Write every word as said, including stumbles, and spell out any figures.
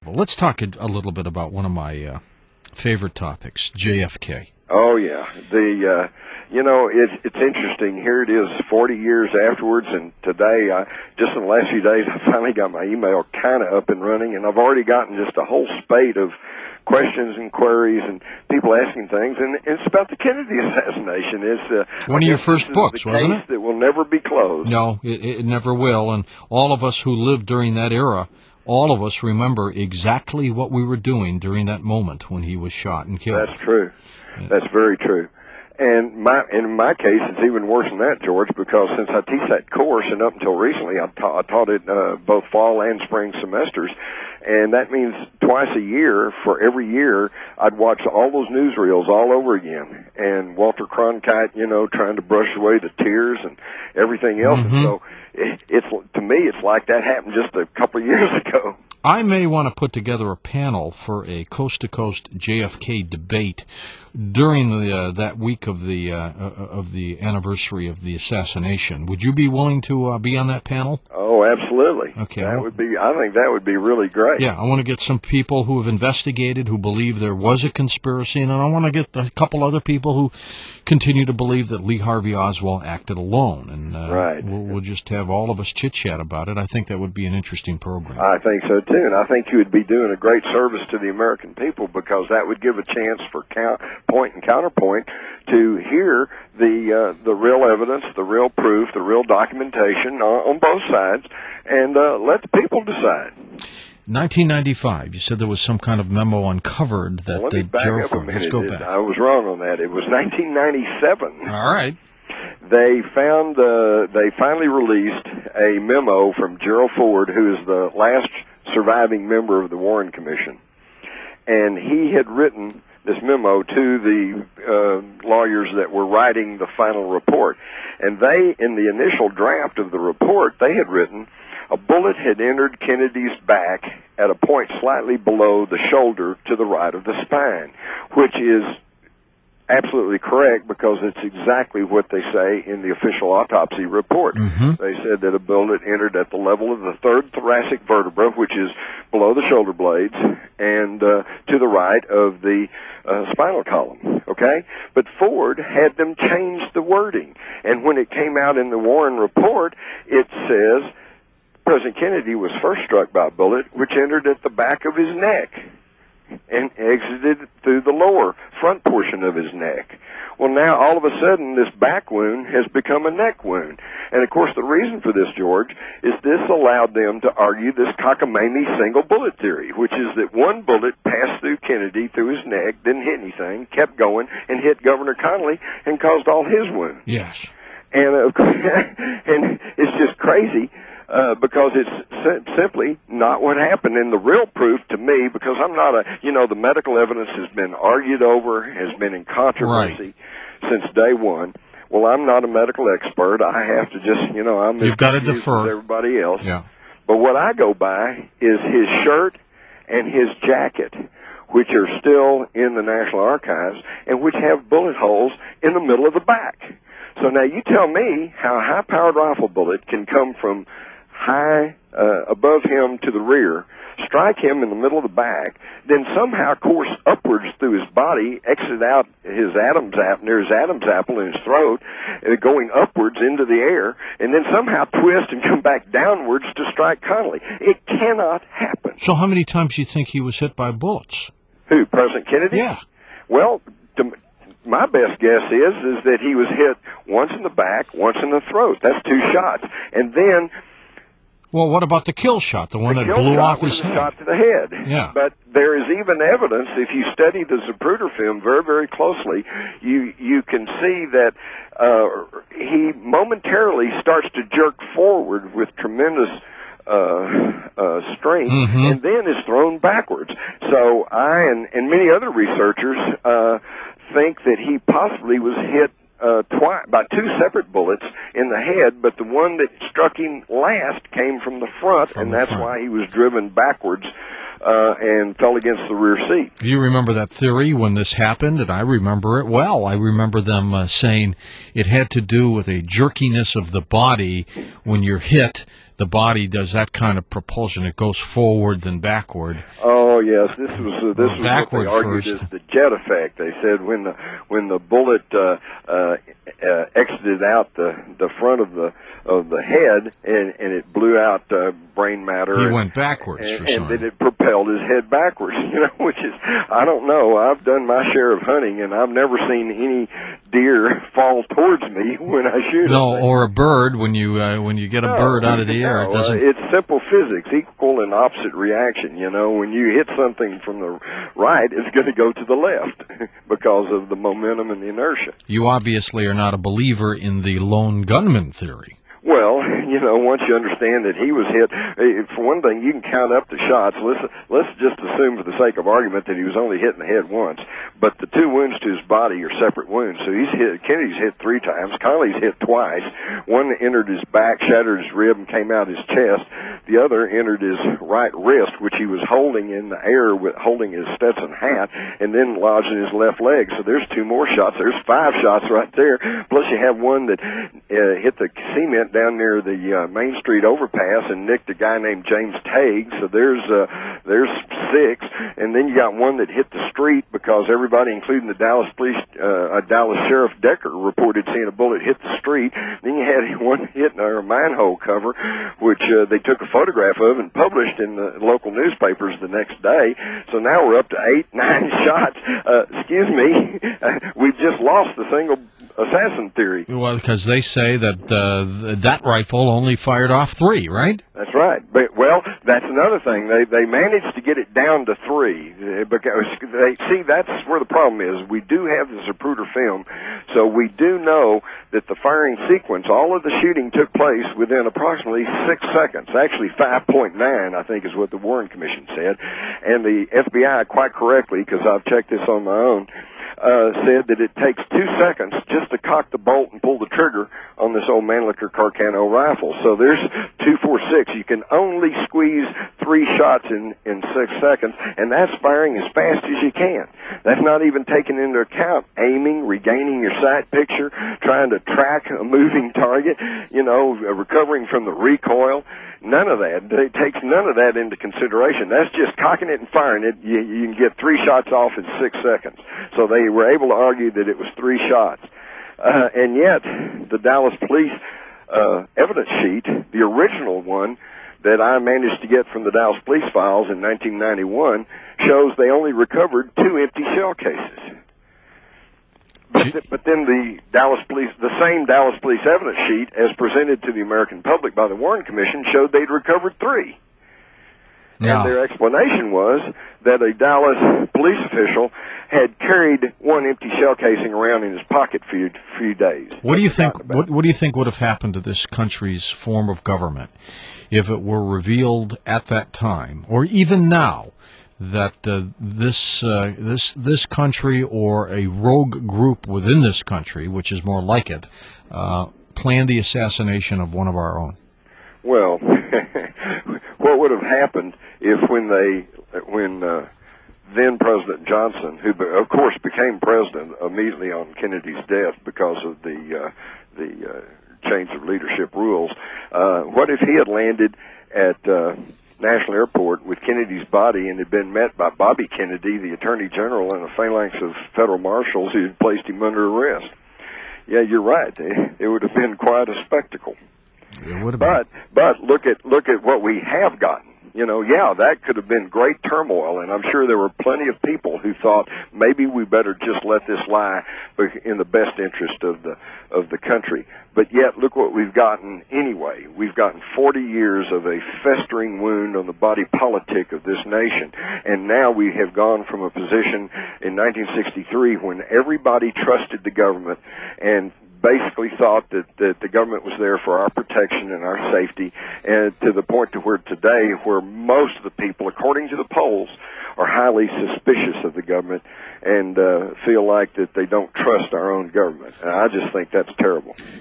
Well, let's talk a, a little bit about one of my uh, favorite topics, J F K. Oh yeah, the uh, you know it's it's interesting. Here it is, forty years afterwards, and today, I, just in the last few days, I finally got my email kind of up and running, and I've already gotten just a whole spate of questions and queries and people asking things, and it's about the Kennedy assassination. It's uh, one of your first books, wasn't it? That will never be closed. No, it, it never will, and all of us who lived during that era, all of us remember exactly what we were doing during that moment when he was shot and killed. That's true. That's very true. And my in my case, it's even worse than that, George, because since I teach that course, and up until recently, I, ta- I taught it uh, both fall and spring semesters, and that means twice a year, for every year, I'd watch all those newsreels all over again, and Walter Cronkite, you know, trying to brush away the tears and everything else. Mm-hmm. And so it, it's to me, it's like that happened just a couple of years ago. I may want to put together a panel for a coast-to-coast J F K debate during the uh, that week of the uh, of the anniversary of the assassination. Would you be willing to uh, be on that panel? Oh, absolutely. Okay, that well, would be. I think that would be really great. Yeah, I want to get some people who have investigated, who believe there was a conspiracy, and I want to get a couple other people who continue to believe that Lee Harvey Oswald acted alone. And uh, right. we'll, we'll just have all of us chit-chat about it. I think that would be an interesting program. I think so too, and I think you would be doing a great service to the American people, because that would give a chance for count, point and counterpoint to hear the uh, the real evidence, the real proof, the real documentation on, on both sides, and uh, let the people decide. nineteen ninety-five, you said there was some kind of memo uncovered that well, let me the back Gerald up a minute. Let's go It, back. I was wrong on that. It was nineteen ninety-seven. All right. They found, uh, they finally released a memo from Gerald Ford, who is the last surviving member of the Warren Commission. And he had written this memo to the uh, lawyers that were writing the final report. And they, in the initial draft of the report, they had written, a bullet had entered Kennedy's back at a point slightly below the shoulder to the right of the spine, which is absolutely correct, because it's exactly what they say in the official autopsy report. Mm-hmm. They said that a bullet entered at the level of the third thoracic vertebra, which is below the shoulder blades, and uh, to the right of the uh, spinal column, okay? But Ford had them change the wording, and when it came out in the Warren report, it says President Kennedy was first struck by a bullet which entered at the back of his neck and exited through the lower front portion of his neck. Well, now, all of a sudden, this back wound has become a neck wound. And, of course, the reason for this, George, is this allowed them to argue this cockamamie single bullet theory, which is that one bullet passed through Kennedy, through his neck, didn't hit anything, kept going, and hit Governor Connally and caused all his wounds. Yes. And, uh, and it's just crazy. Uh, because it's sim- simply not what happened. And the real proof to me, because I'm not a, you know, the medical evidence has been argued over, has been in controversy right. since day one. Well, I'm not a medical expert. I have to just, you know, I'm You've as got to confused defer. as everybody else. Yeah. But what I go by is his shirt and his jacket, which are still in the National Archives, and which have bullet holes in the middle of the back. So now you tell me how a high-powered rifle bullet can come from high uh, above him to the rear, strike him in the middle of the back, then somehow course upwards through his body, exit out his Adam's apple, near his Adam's apple in his throat, uh, going upwards into the air, and then somehow twist and come back downwards to strike Connally. It cannot happen. So how many times do you think he was hit by bullets? Who, President Kennedy? Yeah. Well, to, my best guess is is that he was hit once in the back, once in the throat. That's two shots. And then Well, what about the kill shot, the one the that kill blew shot off was his a head? shot to the head. Yeah. But there is even evidence, if you study the Zapruder film very, very closely, you you can see that uh, he momentarily starts to jerk forward with tremendous uh, uh, strength, mm-hmm. and then is thrown backwards. So I and, and many other researchers uh, think that he possibly was hit Uh, twice by two separate bullets in the head, but the one that struck him last came from the front, From and the that's front. why he was driven backwards uh, and fell against the rear seat. You remember that theory when this happened, and I remember it well. I remember them uh, saying it had to do with a jerkiness of the body when you're hit the body does that kind of propulsion. It goes forward then backward. Oh yes, this was uh, this was Backward what they argued first. is the jet effect. They said when the when the bullet uh, uh, uh, exited out the the front of the of the head and and it blew out uh, brain matter. He and, went backwards and, for and some. then it propelled his head backwards. You know, which is I don't know. I've done my share of hunting and I've never seen any deer fall towards me when I shoot No, them. or a bird when you uh, when you get a No, bird out of the air, no, it doesn't. Uh, it's simple physics, equal and opposite reaction. You know, when you hit something from the right, it's going to go to the left because of the momentum and the inertia. You obviously are not a believer in the lone gunman theory. Well, you know, once you understand that he was hit, eh, for one thing, you can count up the shots. Let's let's just assume, for the sake of argument, that he was only hit in the head once. But the two wounds to his body are separate wounds. So he's hit. Kennedy's hit three times. Connolly's hit twice. One entered his back, shattered his rib, and came out his chest. The other entered his right wrist, which he was holding in the air, with holding his Stetson hat, and then lodged in his left leg. So there's two more shots. There's five shots right there. Plus you have one that uh, hit the cement down near the uh, Main Street overpass and nicked a guy named James Tague. So there's uh, there's six, and then you got one that hit the street because everybody, including the Dallas police, uh, Dallas Sheriff Decker, reported seeing a bullet hit the street. Then you had one hitting a manhole cover, which uh, they took a photograph of and published in the local newspapers the next day. So now we're up to eight, nine shots. Uh, excuse me, we've just lost the single assassin theory. Well, because they say that uh, th- that rifle only fired off three, right? That's right. But well, that's another thing. They they managed to get it down to three uh, because they see that's where the problem is. We do have the Zapruder film, so we do know that the firing sequence, all of the shooting took place within approximately six seconds. Actually, five point nine, I think, is what the Warren Commission said, and the F B I, quite correctly, because I've checked this on my own, Uh, said that it takes two seconds just to cock the bolt and pull the trigger on this old Mannlicher Carcano rifle. So there's two four six. You can only squeeze three shots in, in six seconds, and that's firing as fast as you can. That's not even taking into account aiming, regaining your sight picture, trying to track a moving target, you know, recovering from the recoil. None of that. It takes none of that into consideration. That's just cocking it and firing it. You, you can get three shots off in six seconds. So they were able to argue that it was three shots. Uh, and yet, the Dallas police uh, evidence sheet, the original one that I managed to get from the Dallas police files in nineteen ninety-one, shows they only recovered two empty shell cases. But, th- but then the Dallas police, the same Dallas police evidence sheet, as presented to the American public by the Warren Commission, showed they'd recovered three. Yeah. And their explanation was that a Dallas police official had carried one empty shell casing around in his pocket for a few days. What do you think? What, what do you think would have happened to this country's form of government if it were revealed at that time, or even now, that uh, this uh, this this country or a rogue group within this country, which is more like it, uh, planned the assassination of one of our own? Well, what would have happened if, when they, when uh, then President Johnson, who of course became president immediately on Kennedy's death because of the uh, the uh, change of leadership rules, uh, what if he had landed at uh, National Airport with Kennedy's body and had been met by Bobby Kennedy, the Attorney General, and a phalanx of federal marshals who had placed him under arrest? Yeah, you're right. It would have been quite a spectacle. It would have but but look at look at what we have gotten. You know, yeah, that could have been great turmoil, and I'm sure there were plenty of people who thought maybe we better just let this lie in the best interest of the of the country. But yet, look what we've gotten anyway. We've gotten forty years of a festering wound on the body politic of this nation, and now we have gone from a position in nineteen sixty-three when everybody trusted the government and basically thought that, that the government was there for our protection and our safety, and to the point to where today, where most of the people, according to the polls, are highly suspicious of the government and uh, feel like that they don't trust our own government. And I just think that's terrible.